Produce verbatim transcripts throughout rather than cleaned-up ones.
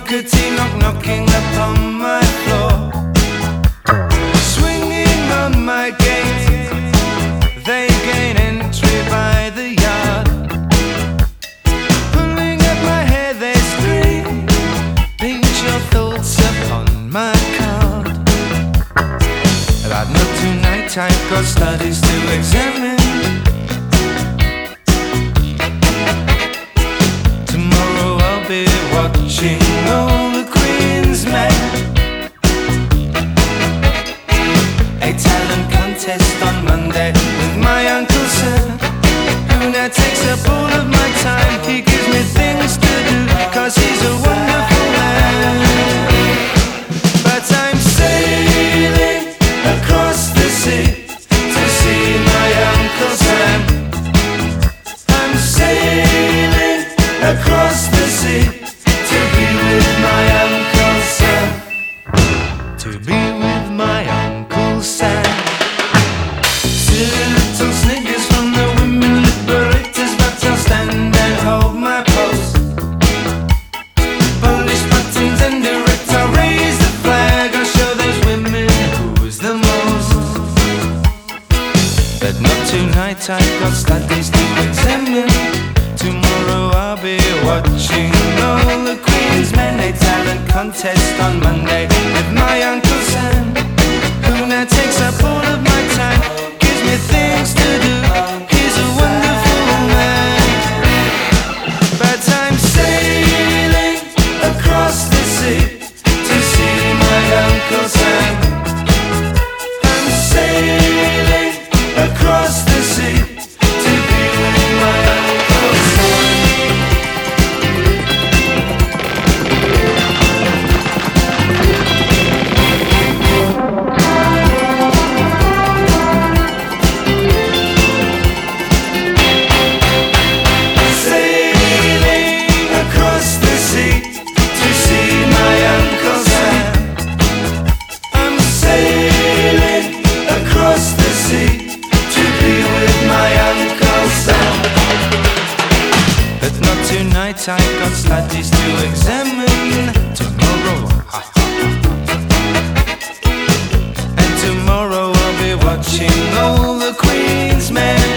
Booker T knock knocking upon my floor, swinging on my gate. They gain entry by the yard, pulling at my hair they scream, paint your thoughts upon my card. But not tonight, I've got studies to examine. Tomorrow I'll be watching all the Queen's men. A talent contest on Monday with my Uncle Sam, who now takes up all of my time. He gives me things to do, cause he's a wonderful man. But I'm sailing across the sea to see my Uncle Sam. I'm sailing across the sea to be with my Uncle Sam. To be with my Uncle Sam. Little sniggers from the women liberators, but I'll stand and hold my post. Polish buttons and direct, I'll raise the flag. I'll show those women who's the most. But not tonight, I've got studies to examine. Tomorrow I'll be watching all the Queen's men. A talent contest on Monday with my Uncle Sam, who now takes up all of my time, gives me things to do. He's a wonderful man. But I'm sailing across the sea to see my Uncle Sam. I'm sailing across the sea to be with my Uncle Sam. Sailing across the sea to see my Uncle Sam. I'm sailing across the sea to be with my Uncle Sam. But not tonight, I've got studies to examine. Tomorrow, and tomorrow I'll be watching all the Queen's men.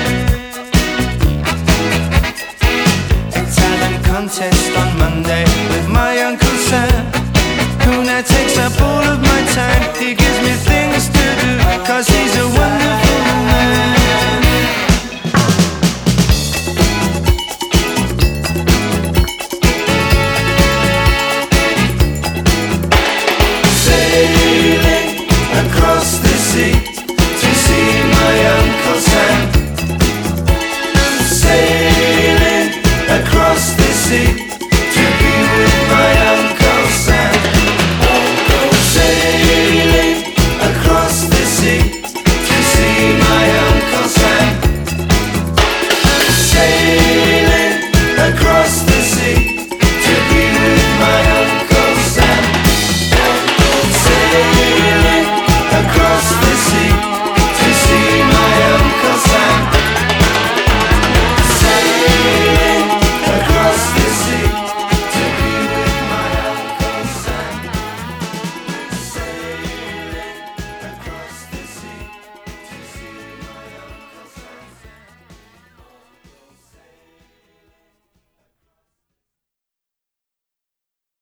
A talent contest on Monday with my Uncle Sam, who now takes up all of my time. He gives me things to do, cause he's a wonderful